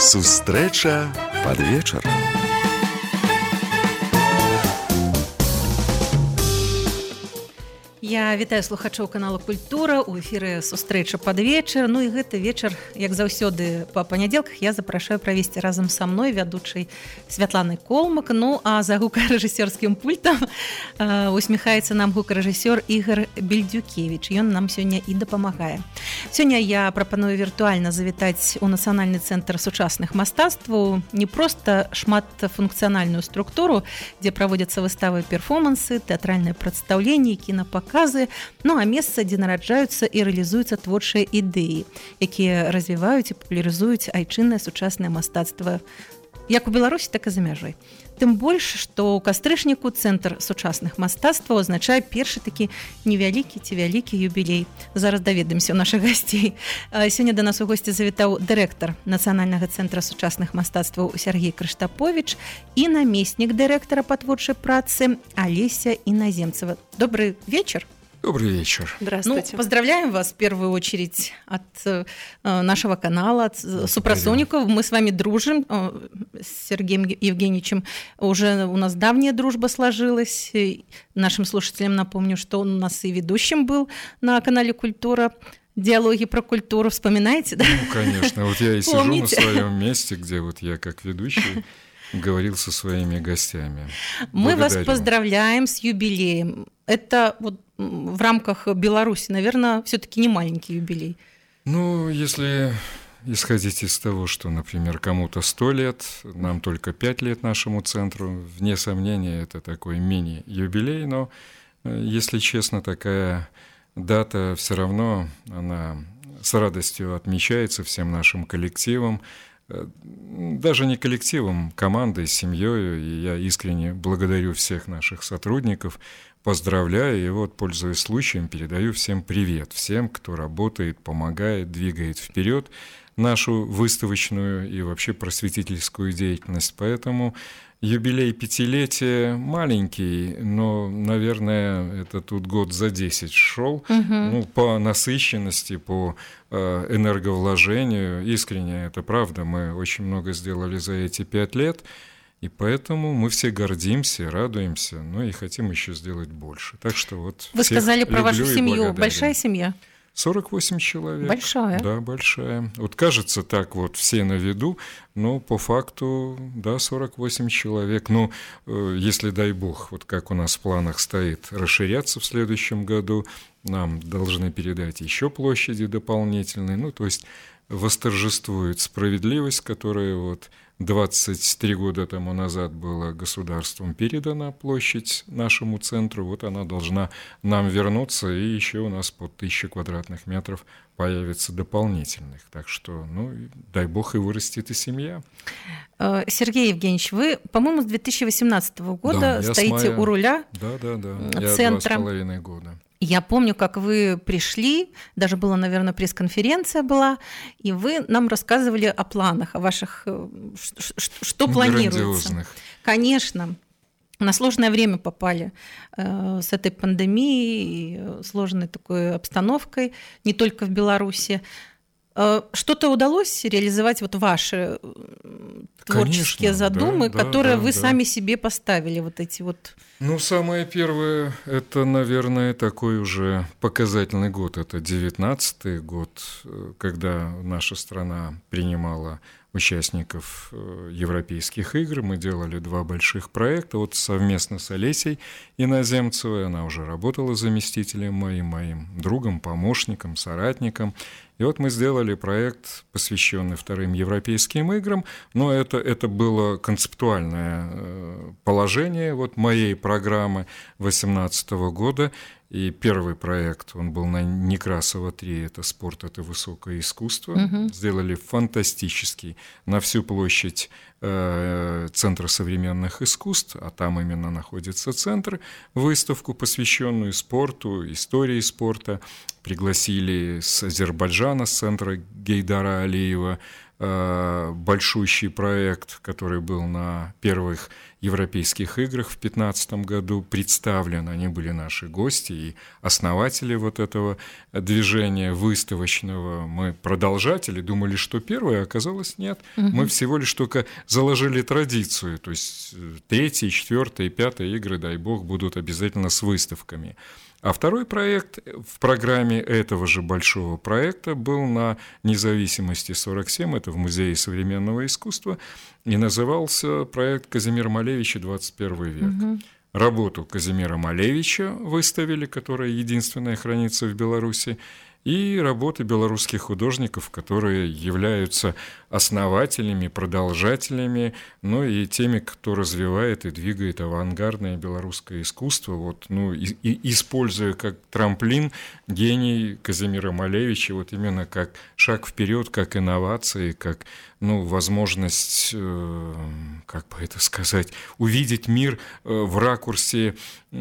Сустрэча пад вечар. Я вітаю слухачоў канала Культура, у эфіры сустрэча пад вечар. Ну і гэты вечар, як заўсёды па панядзелках, я запрашаю правесці разам са мной вядучай Святланай Колмак. Ну а за гукарэжысёрскім пультам усміхаецца нам гукарэжысёр Ігор Бельдюкевіч. Ён нам сёння і дапамагае. Сёння я прапаную віртуальна завітаць у Нацыянальны цэнтр сучасных мастацтваў не проста шматфункцыянальную структуру, дзе праводзяцца выставы, перформансы, тэатральныя прадстаўленні, кінапаказы, ну а месца, дзе нараджаюцца і рэалізуюцца творчыя ідэі, якія развіваюць і папулярызуюць айчыннае сучаснае мастацтва як у Беларусі, так і за мяжой. Тым больш, што ў кастрычніку цэнтр сучасных мастацтваў азначае першы такі невялікі ці вялікі юбілей. Зараз даведаемся ў нашых гасцей. Сёння да нас у госці завітаў дырэктар Нацыянальнага цэнтра сучасных мастацтваў Сергей Крыштапович і намеснік дырэктара па творчай працы Алеся Іназемцева. Добрый вечер. Добрый вечер. Ну, Здравствуйте. поздравляем вас в первую очередь от нашего канала, от супрацовников. Мы с вами дружим с Сергеем Евгеньевичем. Уже у нас давняя дружба сложилась. И нашим слушателям напомню, что он у нас и ведущим был на канале Культура. Диалоги про культуру. Вспоминаете, да? Ну, конечно. Вот я и сижу на своем месте, где вот я как ведущий говорил со своими гостями. Мы вас поздравляем с юбилеем. Это вот в рамках Беларуси, наверное, все-таки не маленький юбилей. Ну, если исходить из того, что, например, кому-то 100 лет, нам только 5 лет нашему центру, вне сомнения, это такой мини-юбилей, но, если честно, такая дата все равно, она с радостью отмечается всем нашим коллективом, даже не коллективом, командой, семьей, и я искренне благодарю всех наших сотрудников, поздравляю, и вот, пользуясь случаем, передаю всем привет, всем, кто работает, помогает, двигает вперед нашу выставочную и вообще просветительскую деятельность. Поэтому юбилей 5-летия маленький, но, наверное, это тут год за 10 шел. Ну, по насыщенности, по энерговложению. Искренне, это правда, мы очень много сделали за эти 5 лет. И поэтому мы все гордимся, радуемся, ну и хотим еще сделать больше. Так что вот вы сказали про вашу семью. Большая семья? 48 человек. Большая? Да, большая. Вот кажется так вот, все на виду, но по факту, да, 48 человек. Ну, если, дай бог, вот как у нас в планах стоит, расширяться в следующем году, нам должны передать еще площади дополнительные. Ну, то есть восторжествует справедливость, которая вот 23 года тому назад была государством передана площадь нашему центру, вот она должна нам вернуться, и еще у нас по 1000 квадратных метров появится дополнительных. Так что, ну, дай бог, и вырастет и семья. Сергей Евгеньевич, вы, по-моему, с 2018 года стоите у руля центра. 2,5 года. Я помню, как вы пришли, даже была, наверное, пресс-конференция была, и вы нам рассказывали о планах, о ваших, что планируется. Грандиозных. Конечно. На сложное время попали с этой пандемией, сложной такой обстановкой, не только в Беларуси. Что-то удалось реализовать вот ваши творческие задумы, которые вы сами себе поставили, вот эти вот? Ну, самое первое, это, наверное, такой уже показательный год, это 19-й год, когда наша страна принимала участников европейских игр. Мы делали 2 больших проекта, вот совместно с Олесей Иноземцевой, она уже работала заместителем моим другом, помощником, соратником. И вот мы сделали проект, посвященный 2-м европейским играм, но это было концептуальное положение вот моей программы 2018 года. И первый проект, он был на Некрасова 3, это «Спорт – это высокое искусство». Сделали фантастический на всю площадь Центра современных искусств, а там именно находится центр, выставку, посвященную спорту, истории спорта. Пригласили с Азербайджана, с центра Гейдара Алиева, большущий проект, который был на первых Европейских играх в 2015 году представлены. Они были наши гости и основатели вот этого движения выставочного. Мы продолжатели, думали, что первое, оказалось нет. Мы всего лишь только заложили традицию, то есть 3-й, 4-й, 5-й игры, дай бог, будут обязательно с выставками. А второй проект в программе этого же большого проекта был на Независимости 47, это в Музее современного искусства, и назывался проект Казимира Малевича «21 век». Работу Казимира Малевича выставили, которая единственная хранится в Беларуси, и работы белорусских художников, которые являются основателями, продолжателями, но и теми, кто развивает и двигает авангардное белорусское искусство, вот, ну, используя как трамплин гений Казимира Малевича, вот именно как шаг вперед, как инновации, как, ну, возможность, как бы это сказать, увидеть мир в ракурсе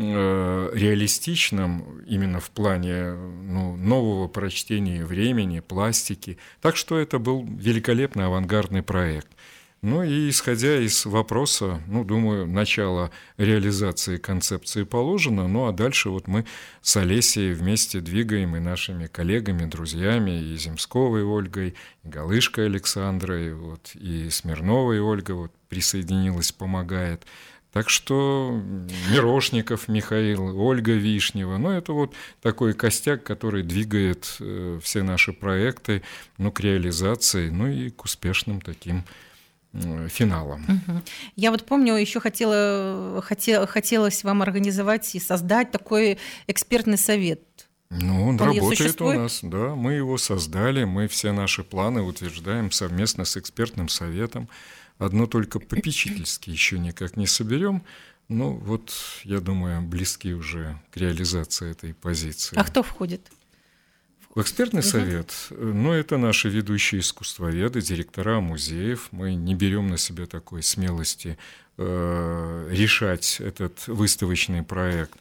реалистичном, именно в плане, ну, нового прочтения времени, пластики. Так что это был великолепный авангардный проект. Ну и исходя из вопроса, ну, думаю, начало реализации концепции положено, ну а дальше вот мы с Олесей вместе двигаем и нашими коллегами, друзьями, и Земсковой Ольгой, и Галышкой Александрой, вот, и Смирновой Ольга вот, присоединилась, помогает. Так что Мирошников Михаил, Ольга Вишнева, ну, это вот такой костяк, который двигает все наши проекты, ну, к реализации, ну, и к успешным таким финалом. Я вот помню, еще хотелось вам организовать и создать такой экспертный совет. Ну, он работает у нас, да, мы его создали, мы все наши планы утверждаем совместно с экспертным советом. Одно только попечительски еще никак не соберем. Ну, вот, я думаю, близки уже к реализации этой позиции. А кто входит? В экспертный совет, ну, это наши ведущие искусствоведы, директора музеев. Мы не берем на себя такой смелости решать этот выставочный проект.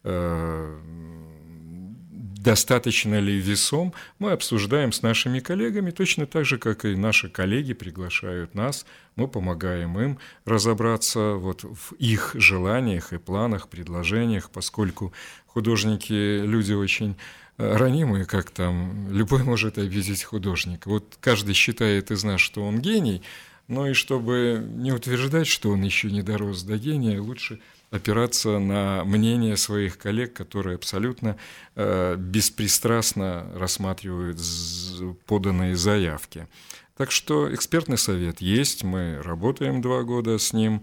Достаточно ли весом, мы обсуждаем с нашими коллегами, точно так же, как и наши коллеги приглашают нас, мы помогаем им разобраться вот в их желаниях и планах, предложениях, поскольку художники – люди очень ранимые, как там, любой может обидеть художника. Вот каждый считает из нас, что он гений, но и чтобы не утверждать, что он еще не дорос до гения, лучше опираться на мнение своих коллег, которые абсолютно беспристрастно рассматривают поданные заявки. Так что экспертный совет есть, мы работаем 2 года с ним,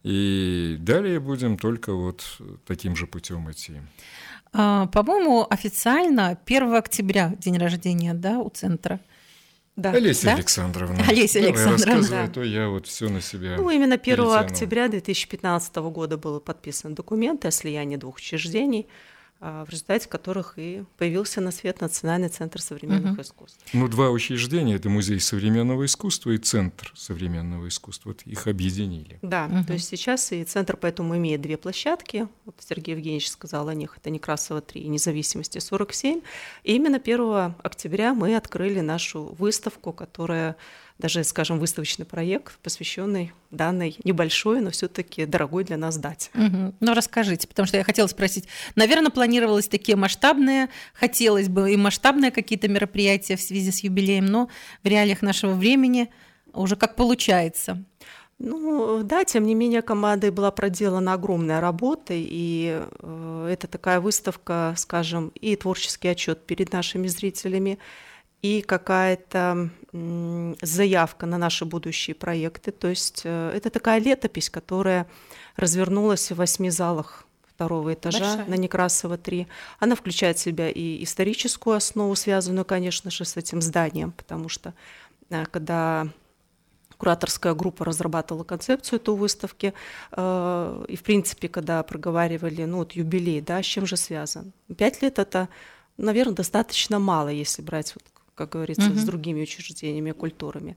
и далее будем только вот таким же путем идти. По-моему, официально 1 октября день рождения, да, у центра? Да. Олеся Александровна. Олеся Александровна. Рассказывай, то я вот все на себя именно 1 октября 2015 года был подписан документ о слиянии 2 учреждений, в результате которых и появился на свет Национальный центр современных искусств. Ну, 2 учреждения – это Музей современного искусства и Центр современного искусства. Вот их объединили. Да, то есть сейчас и центр поэтому имеет 2 площадки. Вот Сергей Евгеньевич сказал о них. Это Некрасова 3 и Независимости 47. И именно 1 октября мы открыли нашу выставку, которая даже, скажем, выставочный проект, посвященный данной небольшой, но все-таки дорогой для нас дате. Ну, расскажите, потому что я хотела спросить, наверное, планировалось такие масштабные, хотелось бы и масштабные какие-то мероприятия в связи с юбилеем, но в реалиях нашего времени уже как получается. Ну, да, тем не менее, командой была проделана огромная работа, и это такая выставка, скажем, и творческий отчет перед нашими зрителями, и какая-то заявка на наши будущие проекты. То есть это такая летопись, которая развернулась в 8 залах 2-го этажа Большая. На Некрасова 3. Она включает в себя и историческую основу, связанную, конечно же, с этим зданием, потому что когда кураторская группа разрабатывала концепцию этой выставки, и, в принципе, когда проговаривали, ну, вот юбилей, да, с чем же связан. 5 лет – это, наверное, достаточно мало, если брать, вот, как говорится, с другими учреждениями культуры.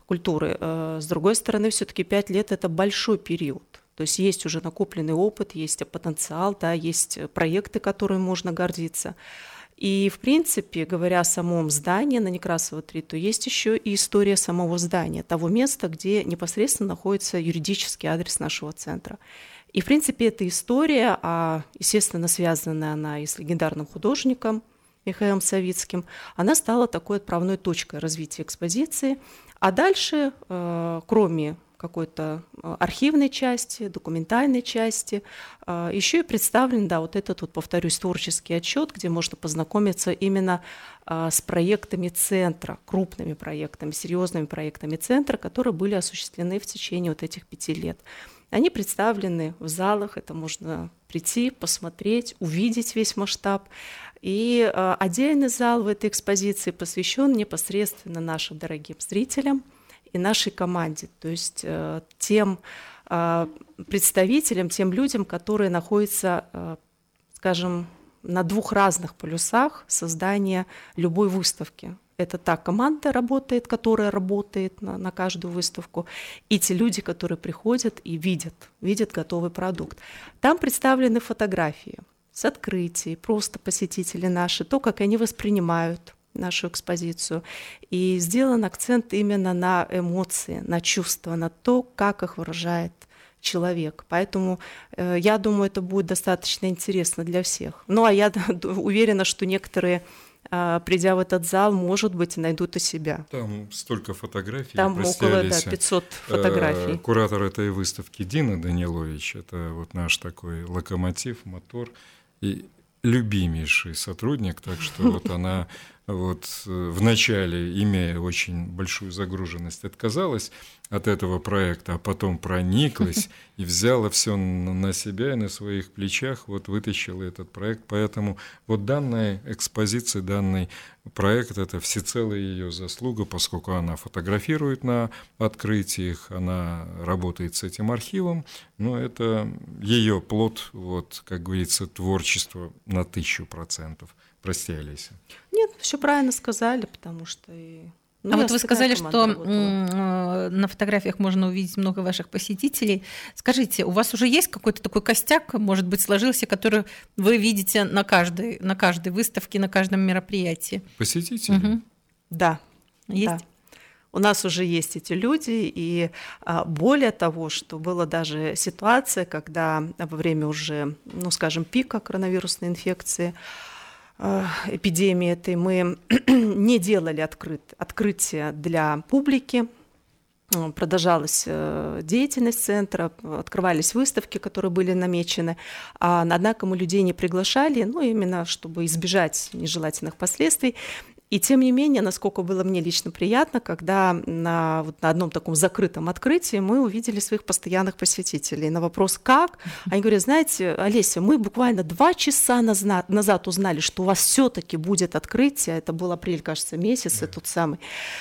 С другой стороны, все-таки 5 лет – это большой период. То есть есть уже накопленный опыт, есть потенциал, да, есть проекты, которыми можно гордиться. И, в принципе, говоря о самом здании на Некрасова 3, то есть еще и история самого здания, того места, где непосредственно находится юридический адрес нашего центра. И, в принципе, эта история, естественно, связанная она и с легендарным художником Михаилом Савицким, она стала такой отправной точкой развития экспозиции. А дальше, кроме какой-то архивной части, документальной части, еще и представлен, вот этот, повторюсь, творческий отчет, где можно познакомиться именно с проектами центра, крупными проектами, серьезными проектами центра, которые были осуществлены в течение этих 5 лет. Они представлены в залах, это можно прийти, посмотреть, увидеть весь масштаб. И отдельный зал в этой экспозиции посвящен непосредственно нашим дорогим зрителям и нашей команде, то есть тем представителям, тем людям, которые находятся, скажем, на 2 разных полюсах создания любой выставки. Это та команда работает, которая работает на каждую выставку, и те люди, которые приходят и видят готовый продукт. Там представлены фотографии с открытий, просто посетители наши, то, как они воспринимают нашу экспозицию. И сделан акцент именно на эмоции, на чувства, на то, как их выражает человек. Поэтому я думаю, это будет достаточно интересно для всех. Я уверена, что некоторые, придя в этот зал, может быть, найдут и себя. Там столько фотографий. Там около 500 фотографий. Куратор этой выставки Дина Данилович, это наш такой локомотив, мотор и любимейший сотрудник, так что она вначале, имея очень большую загруженность, отказалась от этого проекта, а потом прониклась и взяла все на себя и на своих плечах, вытащила этот проект. Поэтому данная экспозиция, данный проект – это всецело ее заслуга, поскольку она фотографирует на открытиях, она работает с этим архивом, но это ее плод, как говорится, творчество на 1000%. Прости, Олеся. Нет, все правильно сказали, потому что... вы сказали, что на фотографиях можно увидеть много ваших посетителей. Скажите, у вас уже есть какой-то такой костяк, может быть, сложился, который вы видите на каждой выставке, на каждом мероприятии? Посетители? Угу. Да. Есть? Да. У нас уже есть эти люди, и более того, что была даже ситуация, когда во время уже, скажем, пика коронавирусной инфекции, эпидемии этой, мы не делали открытия для публики, продолжалась деятельность центра, открывались выставки, которые были намечены, однако мы людей не приглашали, именно чтобы избежать нежелательных последствий. И тем не менее, насколько было мне лично приятно, когда на одном таком закрытом открытии мы увидели своих постоянных посетителей. На вопрос «как?», они говорят: знаете, Олеся, мы буквально 2 часа назад узнали, что у вас все-таки будет открытие, это был апрель, кажется, месяц, тот самый,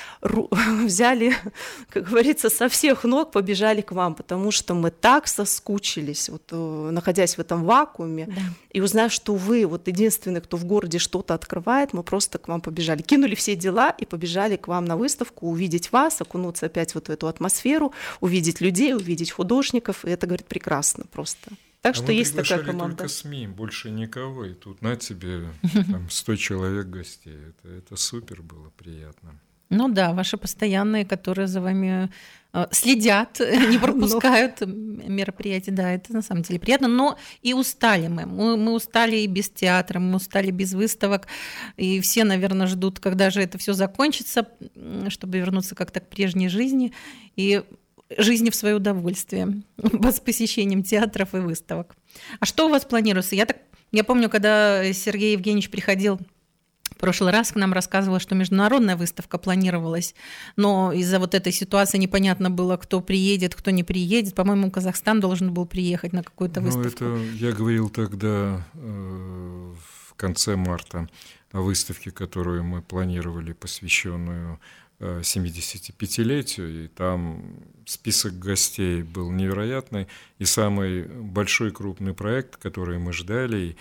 взяли, как говорится, со всех ног побежали к вам, потому что мы так соскучились, находясь в этом вакууме, да. И узнав, что вы единственный, кто в городе что-то открывает, мы просто к вам побежали. Кинули все дела и побежали к вам на выставку, увидеть вас, окунуться опять в эту атмосферу, увидеть людей, увидеть художников, и это, говорит, прекрасно просто. Так что есть такая команда. Только СМИ, больше никого, и тут на тебе 100 человек гостей. Это супер было, приятно. Да, ваши постоянные, которые за вами следят, не пропускают мероприятия. Да, это на самом деле приятно. Но и устали мы. Мы устали и без театра, мы устали без выставок. И все, наверное, ждут, когда же это все закончится, чтобы вернуться как-то к прежней жизни и жизни в свое удовольствие с посещением театров и выставок. А что у вас планируется? Я помню, когда Сергей Евгеньевич приходил в прошлый раз, к нам рассказывала, что международная выставка планировалась, но из-за этой ситуации непонятно было, кто приедет, кто не приедет. По-моему, Казахстан должен был приехать на какую-то выставку. Это я говорил тогда в конце марта о выставке, которую мы планировали, посвященную 75-летию, и там список гостей был невероятный, и самый большой крупный проект, который мы ждали,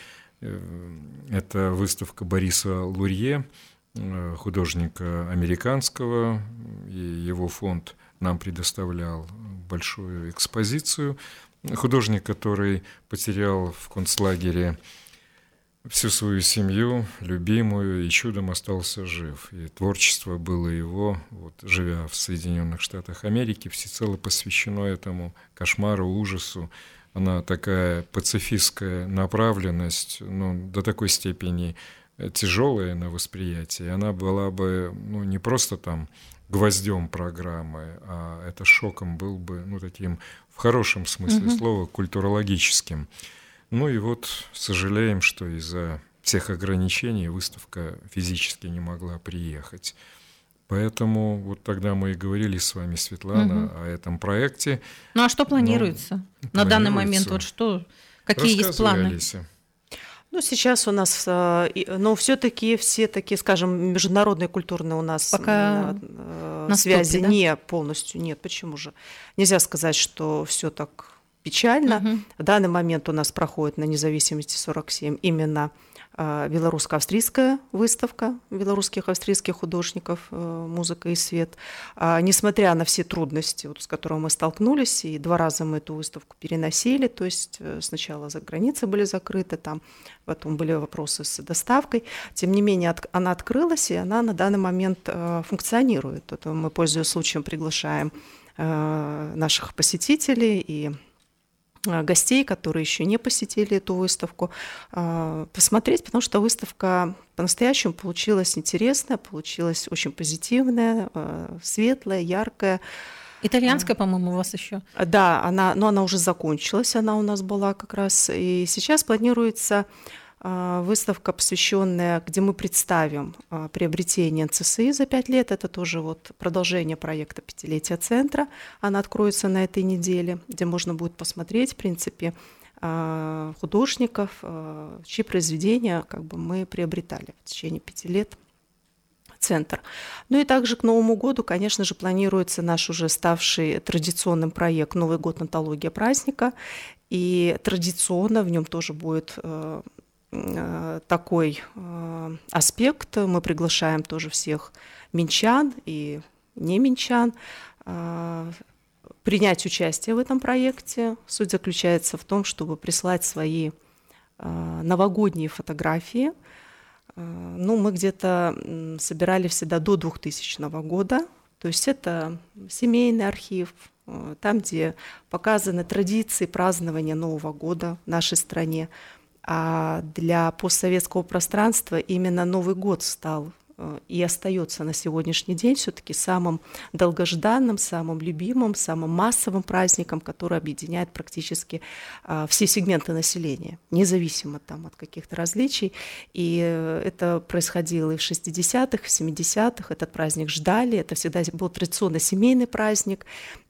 это выставка Бориса Лурье, художника американского, и его фонд нам предоставлял большую экспозицию. Художник, который потерял в концлагере всю свою семью, любимую, и чудом остался жив. И творчество было его, вот, живя в Соединенных Штатах Америки, всецело посвящено этому кошмару, ужасу. Она такая пацифистская направленность, ну, до такой степени тяжелая на восприятие. Она была бы, ну, не просто там гвоздем программы, а это шоком был бы, ну, таким в хорошем смысле слова, культурологическим. Ну и вот сожалеем, что из-за всех ограничений выставка физически не могла приехать. Поэтому вот тогда мы и говорили с вами, Светлана, о этом проекте. Ну а что планируется на данный момент? Вот что, какие есть планы? Алиса. Ну, сейчас у нас, но все-таки все такие, скажем, международные культурные у нас пока связи да? не полностью, нет. Почему же? Нельзя сказать, что все так печально. В данный момент у нас проходит на Независимости 47 именно белорусско-австрийская выставка белорусских австрийских художников «Музыка и свет». Несмотря на все трудности, вот, с которыми мы столкнулись, и 2 раза мы эту выставку переносили, то есть сначала за границы были закрыты, там, потом были вопросы с доставкой, тем не менее она открылась, и она на данный момент функционирует. Это мы, пользуясь случаем, приглашаем наших посетителей и гостей, которые еще не посетили эту выставку, посмотреть, потому что выставка по-настоящему получилась интересная, получилась очень позитивная, светлая, яркая. Итальянская, по-моему, у вас еще. Да, она уже закончилась, она у нас была как раз. И сейчас планируется выставка, посвященная, где мы представим приобретение НЦСИ за 5 лет. Это тоже вот продолжение проекта «Пятилетия центра». Она откроется на этой неделе, где можно будет посмотреть, в принципе, художников, чьи произведения как бы мы приобретали в течение 5 лет. Центр. Ну и также к Новому году, конечно же, планируется наш уже ставший традиционным проект «Новый год. Антология праздника». И традиционно в нем тоже будет такой аспект. Мы приглашаем тоже всех минчан и не минчан принять участие в этом проекте. Суть заключается в том, чтобы прислать свои новогодние фотографии. Ну, мы где-то собирали всегда до 2000 года. То есть это семейный архив, там, где показаны традиции празднования Нового года в нашей стране. А для постсоветского пространства именно Новый год стал и остается на сегодняшний день все-таки самым долгожданным, самым любимым, самым массовым праздником, который объединяет практически все сегменты населения, независимо там от каких-то различий. И это происходило и в 60-х, в 70-х. Этот праздник ждали, это всегда был традиционно семейный праздник.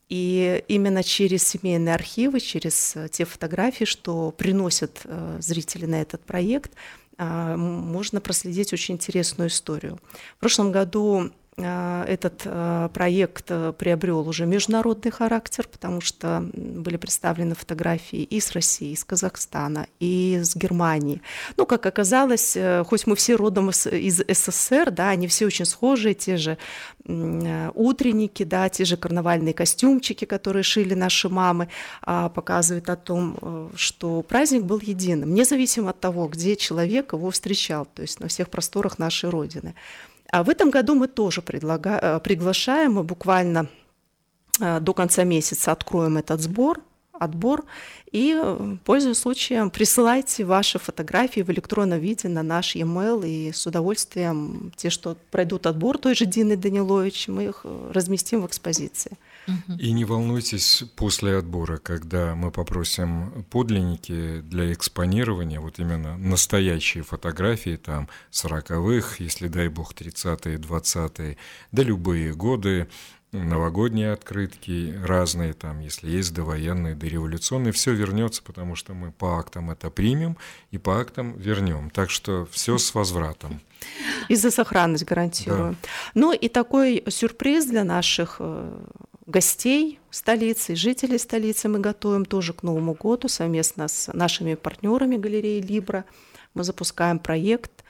И именно через семейные архивы, через те фотографии, что приносят зрители на этот проект, можно проследить очень интересную историю. В прошлом году этот проект приобрел уже международный характер, потому что были представлены фотографии и с России, и с Казахстана, и с Германии. Ну, как оказалось, хоть мы все родом из СССР, да, они все очень схожие, те же утренники, да, те же карнавальные костюмчики, которые шили наши мамы, показывают о том, что праздник был единым, независимо от того, где человек его встречал, то есть на всех просторах нашей Родины. А в этом году мы тоже приглашаем, мы буквально до конца месяца откроем этот отбор, и, пользуясь случаем, присылайте ваши фотографии в электронном виде на наш e-mail, и с удовольствием те, что пройдут отбор той же Дины Данилович, мы их разместим в экспозиции. И не волнуйтесь после отбора, когда мы попросим подлинники для экспонирования, вот именно настоящие фотографии, там 40-х, если дай бог 30-е, 20-е, да любые годы, новогодние открытки разные, там, если есть довоенные, дореволюционные, все вернется, потому что мы по актам это примем и по актам вернем. Так что все с возвратом. И за сохранность гарантируем. Да. Ну и такой сюрприз для наших гостей столицы, жителей столицы мы готовим тоже к Новому году совместно с нашими партнерами галереи «Либра». Мы запускаем проект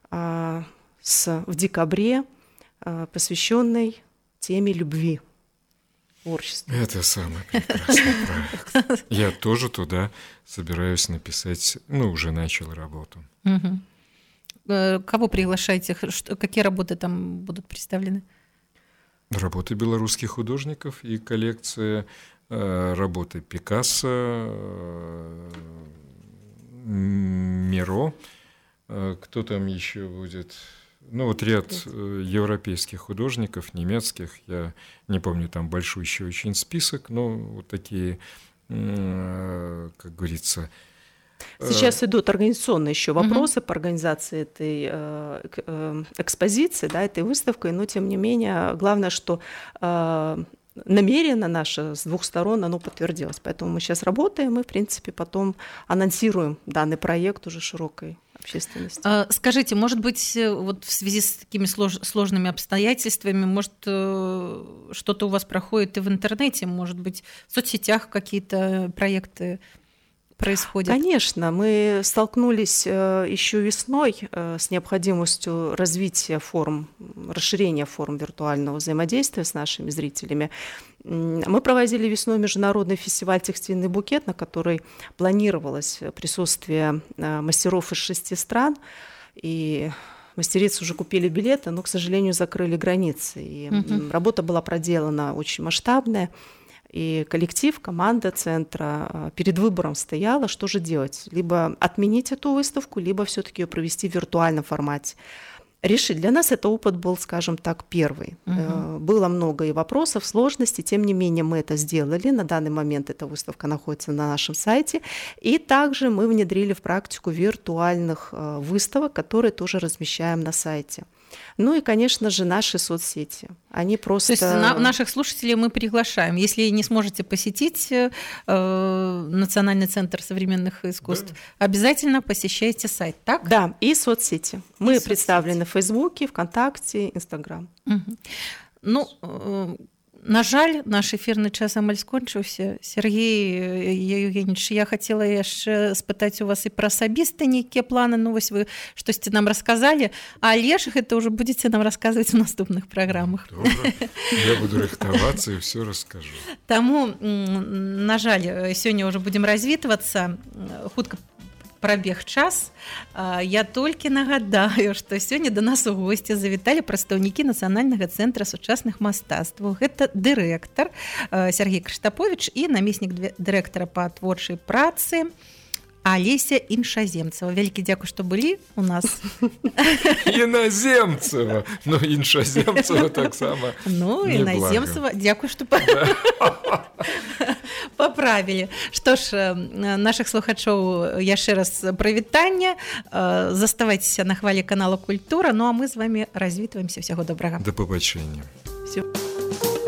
в декабре, посвященный теме любви. Творчество. Это самый прекрасный проект. Я тоже туда собираюсь написать, уже начал работу. кого приглашаете? Какие работы там будут представлены? Работы белорусских художников и коллекция работы Пикассо, Миро. Кто там еще будет? Ну, вот ряд европейских художников, немецких. Я не помню, там большущий очень список, но вот такие, как говорится... Сейчас идут организационные еще вопросы по организации этой экспозиции, да, этой выставки, но тем не менее, главное, что намерение наше с двух сторон, оно подтвердилось. Поэтому мы сейчас работаем и, в принципе, потом анонсируем данный проект уже широкой общественности. Скажите, может быть, вот в связи с такими сложными обстоятельствами, может, что-то у вас проходит и в интернете, может быть, в соцсетях какие-то проекты происходит? Конечно, мы столкнулись еще весной с необходимостью развития форм, расширения форм виртуального взаимодействия с нашими зрителями. Мы проводили весной международный фестиваль «Текстильный букет», на который планировалось присутствие мастеров из 6 стран, и мастерицы уже купили билеты, но, к сожалению, закрыли границы. И работа была проделана очень масштабная. И коллектив, команда центра перед выбором стояла, что же делать. Либо отменить эту выставку, либо все-таки ее провести в виртуальном формате. Решить. Для нас это опыт был, скажем так, первый. Было много и вопросов, сложностей, тем не менее мы это сделали. На данный момент эта выставка находится на нашем сайте. И также мы внедрили в практику виртуальных выставок, которые тоже размещаем на сайте. Ну и, конечно же, наши соцсети. Они просто... То есть наших слушателей мы приглашаем. Если не сможете посетить Национальный центр современных искусств, да, обязательно посещайте сайт, так? Да, и соцсети. Мы представлены в Фейсбуке, ВКонтакте, Инстаграм. Ну, на жаль, наш эфірны час амаль скончыўся. Сергей Евгеньевич, я хотела яшчэ спытаць у вас і пра асабістыя нейкія планы. Ну вось вы штосьці нам расказалі, але ж гэта ўжо будзеце нам расказваць у наступных праграмах. Добра. Я буду рыхтавацца і ўсё раскажу. Таму, на жаль, сёння ўжо будзем развітвацца. Хутка прабег час. Я толькі нагадаю, што сёння да нас у госці завіталі прадстаўнікі Нацыянальнага цэнтра сучасных мастацтваў. Гэта дырэктар Сергей Крыштаповіч і намеснік дырэктара па творчай працы Алеся Іншаземцева. Вялікі дзякуй, што былі у нас. Іназемцева. Ну, Іншаземцева таксама. Ну, Іназемцева. Дзякуй, што поправілі. Што ж, нашых слухачоў яшчэ раз прывітанне. Заставайцеся на хвалі канала Культура. Ну, а мы з вамі развітваемся. Всяго добрага. Да пабачэння. Всё.